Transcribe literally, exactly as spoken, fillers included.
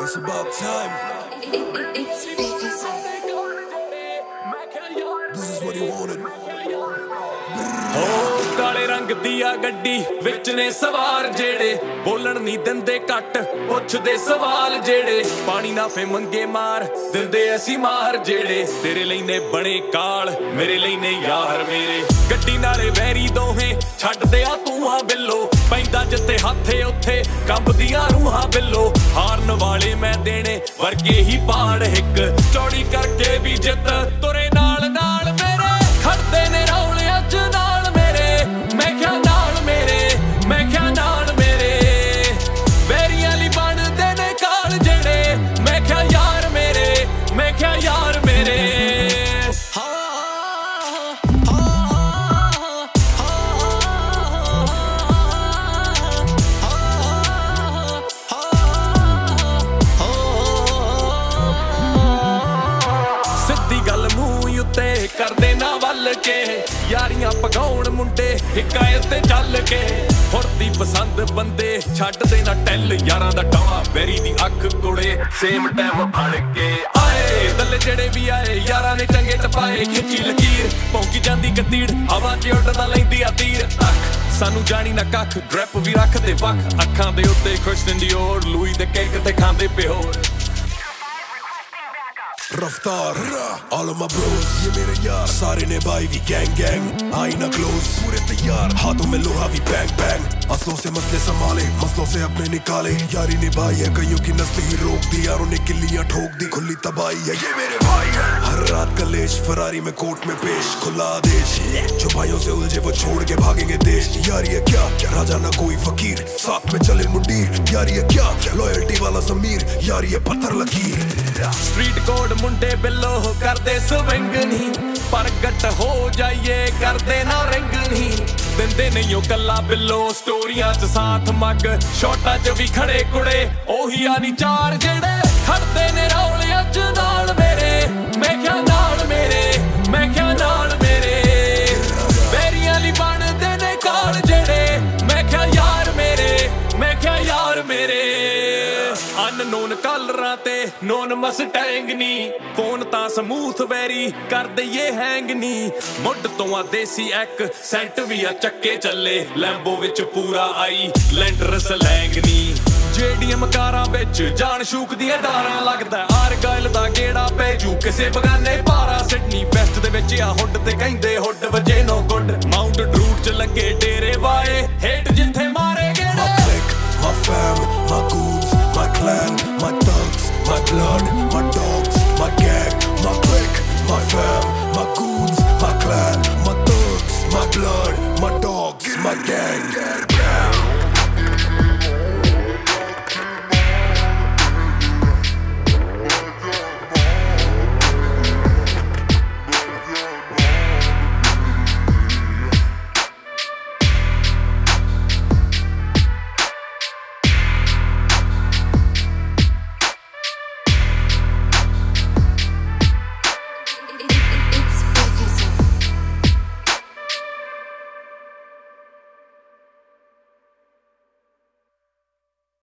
It's about time. This is what you wanted. ਹੋ ਕਾਲੇ ਰੰਗ ਦੀ ਆ ਗੱਡੀ ਵਿੱਚ ਨੇ ਸਵਾਰ ਜਿਹੜੇ ਬੋਲਣ ਨਹੀਂ ਦਿੰਦੇ ਘੱਟ ਪੁੱਛਦੇ ਸਵਾਲ ਜਿਹੜੇ ਪਾਣੀ ਨਾ ਫੇ ਮੰਗੇ ਮਾਰ ਦਿੰਦੇ ਅਸੀਂ ਮਾਰ ਜਿਹੜੇ ਤੇਰੇ ਲਈ ਨੇ ਬਣੇ ਕਾਲ ਮੇਰੇ ਲਈ ਨੇ ਯਾਰ ਮੇਰੇ ਗੱਡੀ ਨਾਲੇ ਵੈਰੀ ਦੋਹੇ ਛੱਡਦੇ ਆ ਤੂੰ ਆ ਬਿੱਲੋ ਪੈਂਦਾ ਜਿੱਥੇ ਹੱਥੇ ਉੱਥੇ ਕੰਬਦੀਆਂ ਰੂਹਾਂ ਬਿੱਲੋ ਹਾਰਨ ਵਾਲੇ ਮੈਂ ਦੇਣੇ ਵਰਗੇ ਹੀ ਪਾੜ ਹਿੱਕ ਚੌੜੀ ਕਰਕੇ ਵੀ ਜਿੱਤ ਤੁਰੇ ਨਾਲ ਨਾਲ ਮੇਰੇ ਖੜਦੇ ਨੇ ਰੌਲੇ ਅੱਜ ਨਾਲ ਮੇਰੇ ਮੈਂ ਕਿਹਾ ਨਾਲ ਮੇਰੇ ਮੈਂ ਕਿਹਾ ਨਾਲ ਮੇਰੇ ਵੈਰੀਆਂ ਲਈ ਬਣਦੇ ਨੇ ਕਾਲ ਜਿਹੜੇ ਮੈਂ ਕਿਹਾ ਯਾਰ ਮੇਰੇ ਮੈਂ ਕਿਹਾ ਯਾਰ ਮੇਰੇ ਸਿੱਧੀ ਗੱਲ ਮੂੰਹ ਉੱਤੇ ਕਰਦੇ ਨਾ ਵੱਲ ਕੇ ਯਾਰੀਆਂ ਪਗਾਉਣ ਮੁੰਡੇ ਹਿਕਾਇਤ ਤੇ ਚੱਲ ਕੇ ਫੁਰਤੀ ਪਸੰਦ ਬੰਦੇ ਛੱਡਦੇ ਨਾ ਟੈਲ ਯਾਰਾਂ ਦਾ ਟਾਵਾ ਵੈਰੀ ਦੀ ਅੱਖ ਕੋਲੇ ਸੇਮ ਟਾਈਮ ਫੜ ਕੇ ਆਏ ਦੱਲੇ ਜਿਹੜੇ ਵੀ ਆਏ ਯਾਰਾਂ ਨੇ ਚੰਗੇ ਟਪਾਏ ਖਿੱਚੀ ਲਕੀਰ ਭੌਂਕੀ ਜਾਂਦੀ ਕਤੀੜ ਹਵਾ 'ਚ ਉੱਡਦਾ ਲੈਂਦੀ ਆ ਤੀਰ ਅੱਖ ਸਾਨੂੰ ਜਾਣੀ ਨਾ ਕੱਖ ਡਰੈਪ ਵੀ ਰੱਖਦੇ ਵੱਖ ਅੱਖਾਂ ਦੇ ਉੱਤੇ ਕ੍ਰਿਸਟਨ ਡੀਓਰ ਲੂਈ ਦੇ ਕੇਕ ਤੇ ਖਾਂਦੇ ਪਿਓਰ रफ्तार all of my bros ये मेरे यार सारे ने भाई भी gang gang आई ना close पूरे तैयार हाथों में लोहा भी bang bang असलों से मसले संभाले मसलों से अपने निकाले यारी निभाई है कईयों की नस्ल ही रोक दी यारों ने किल्लियां ठोक दी खुली तबाही है ये मेरे भाई है हर रात कलेश फरारी में कोर्ट में पेश खुला आदेश जो भाइयों से उलझे वो छोड़ के भागेंगे देश यारी है क्या राजा ना कोई फकीर साथ में चले मुंडीर यारी है क्या लॉयल्टी वाला ज़मीर यारी है पत्थर लकीर स्ट्रीट कोड मुंडे बिल्लो करदे स्विंग नहीं प्रगट हो जाइए करदे ना रिंग नहीं दिंदे नहीं ओ कल्ला बिल्लो स्टोरियां च साथ मग शॉटां च भी खड़े कुड़े ओही आनी चार जेड़े खड़दे ने रौले अज नाल मेरे मैं क्या नाल मेरे मैं क्या नाल मेरे वैरियां ली बनदे ने काल जेड़े मैं क्या यार मेरे मैं क्या यार मेरे ਅਨਨੋਨ ਕਾਲਰਾਂ ਤੇ ਨੋਨ ਮਸਟੈਂਗ ਨੀ ਫੋਨ ਤਾਂ ਸਮੂਥ ਵੈਰੀ ਕਰ ਦਈਏ ਹੈਂਗ ਨੀ ਮੁੱਢ ਤੋਂ ਆ ਦੇਸੀ ਐਕ ਸੈਂਟ ਵੀ ਆ ਚੱਕੇ ਚੱਲੇ ਲੈਂਬੋ ਵਿੱਚ ਪੂਰਾ ਆਈ ਲੈਂਡਰ ਸਲੈਂਗ ਨੀ ਜੇਡੀਐਮ ਕਾਰਾਂ ਵਿੱਚ ਜਾਨ ਸ਼ੂਕ ਦੀਆਂ ਡਾਰਾਂ ਲੱਗਦਾ ਆਰਗਾਇਲ ਦਾ ਗੇੜਾ ਪੈ ਜੂ ਕਿਸੇ ਬਗਾਨੇ ਪਾਰਾ ਸਿਡਨੀ ਵੈਸਟ ਦੇ ਵਿੱਚ ਆ ਹੁੱਡ ਤੇ ਕਹਿੰਦੇ ਹੁੱਡ ਵਜੇ ਨੋ ਗੁੱਡ ਮਾਊਂਟ ਡਰੂਟ ਚ ਲੱਗੇ ਡੇਰੇ ਵਾਏ ਹੇਟ ਜਿੱਥੇ ਮਾਰੇ ਗੇੜੇ my fam my goons my clan my thugs my blood my dog